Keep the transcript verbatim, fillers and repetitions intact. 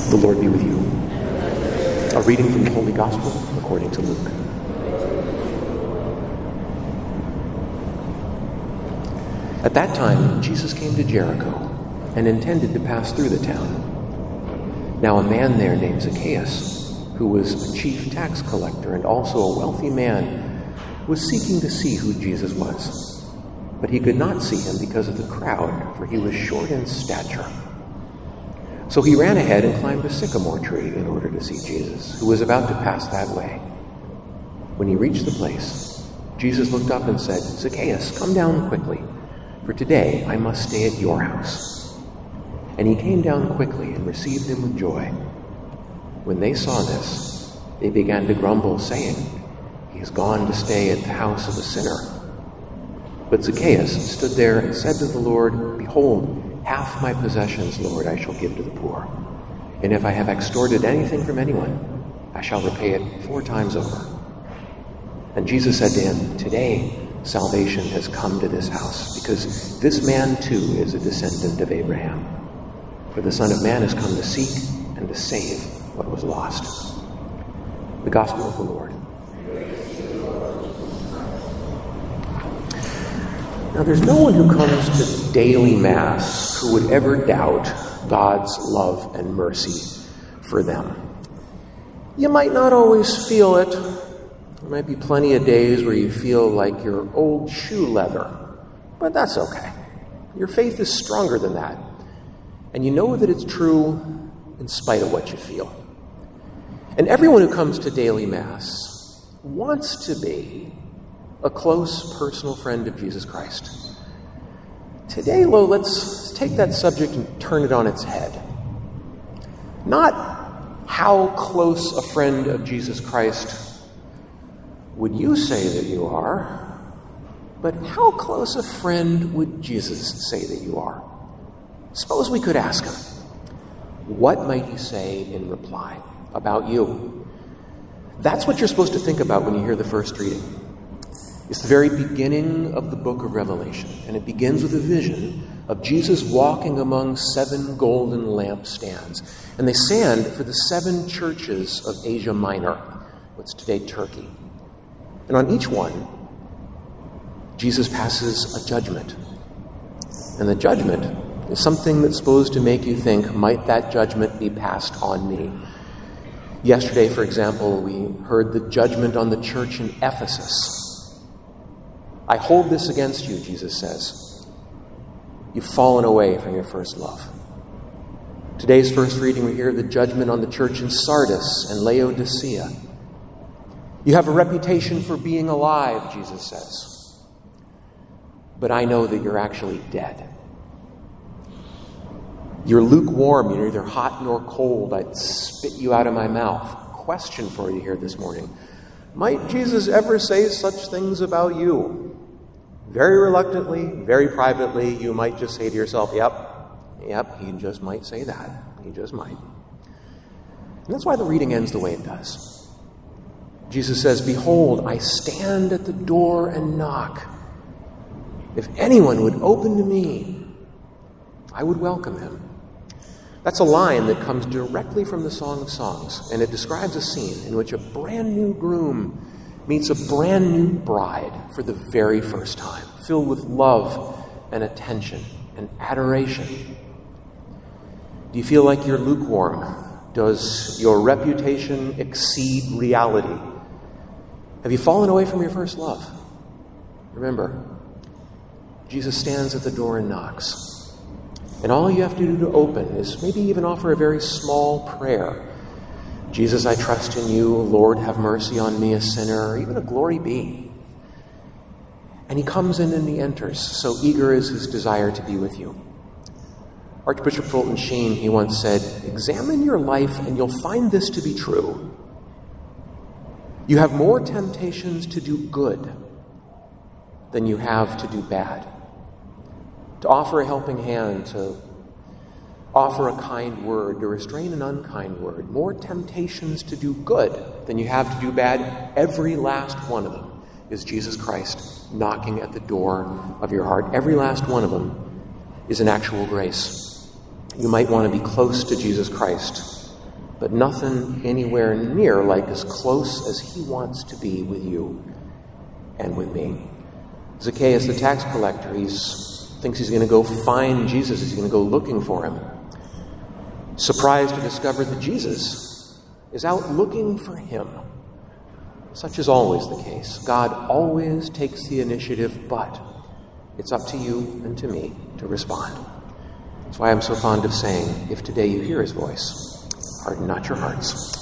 The Lord be with you. A reading from the Holy Gospel according to Luke. At that time, Jesus came to Jericho and intended to pass through the town. Now a man there named Zacchaeus, who was a chief tax collector and also a wealthy man, was seeking to see who Jesus was. But he could not see him because of the crowd, for he was short in stature. So he ran ahead and climbed a sycamore tree in order to see Jesus, who was about to pass that way. When he reached the place, Jesus looked up and said, "Zacchaeus, come down quickly, for today I must stay at your house." And he came down quickly and received him with joy. When they saw this, they began to grumble, saying, "He has gone to stay at the house of a sinner." But Zacchaeus stood there and said to the Lord, "Behold, half my possessions, Lord, I shall give to the poor. And if I have extorted anything from anyone, I shall repay it four times over." And Jesus said to him, "Today salvation has come to this house, because this man too is a descendant of Abraham. For the Son of Man has come to seek and to save what was lost." The Gospel of the Lord. Now, there's no one who comes to daily Mass who would ever doubt God's love and mercy for them. You might not always feel it. There might be plenty of days where you feel like you're old shoe leather, but that's okay. Your faith is stronger than that, and you know that it's true in spite of what you feel. And everyone who comes to daily Mass wants to be a close personal friend of Jesus Christ. Today, though, let's take that subject and turn it on its head. Not how close a friend of Jesus Christ would you say that you are, but how close a friend would Jesus say that you are? Suppose we could ask him, what might he say in reply about you? That's what you're supposed to think about when you hear the first reading. It's the very beginning of the book of Revelation, and it begins with a vision of Jesus walking among seven golden lampstands. And they stand for the seven churches of Asia Minor, what's today Turkey. And on each one, Jesus passes a judgment. And the judgment is something that's supposed to make you think, might that judgment be passed on me? Yesterday, for example, we heard the judgment on the church in Ephesus. "I hold this against you," Jesus says. "You've fallen away from your first love." Today's first reading, we hear the judgment on the church in Sardis and Laodicea. "You have a reputation for being alive," Jesus says, "but I know that you're actually dead. You're lukewarm, you're neither hot nor cold. I'd spit you out of my mouth." Question for you here this morning. Might Jesus ever say such things about you? Very reluctantly, very privately, you might just say to yourself, yep, yep, he just might say that. He just might. And that's why the reading ends the way it does. Jesus says, "Behold, I stand at the door and knock. If anyone would open to me, I would welcome him." That's a line that comes directly from the Song of Songs, and it describes a scene in which a brand new groom meets a brand new bride for the very first time, filled with love and attention and adoration. Do you feel like you're lukewarm? Does your reputation exceed reality? Have you fallen away from your first love? Remember, Jesus stands at the door and knocks. And all you have to do to open is maybe even offer a very small prayer. "Jesus, I trust in you. Lord, have mercy on me, a sinner," or even a "Glory be." And he comes in and he enters, so eager is his desire to be with you. Archbishop Fulton Sheen, he once said, "Examine your life and you'll find this to be true. You have more temptations to do good than you have to do bad. To offer a helping hand, to offer a kind word, to restrain an unkind word. More temptations to do good than you have to do bad. Every last one of them is Jesus Christ knocking at the door of your heart. Every last one of them is an actual grace. You might want to be close to Jesus Christ but nothing anywhere near like as close as he wants to be with you and with me. Zacchaeus, the tax collector, he's thinks he's going to go find Jesus. He's going to go looking for him. Surprised to discover that Jesus is out looking for him. Such is always the case. God always takes the initiative, but it's up to you and to me to respond. That's why I'm so fond of saying, if today you hear his voice, harden not your hearts.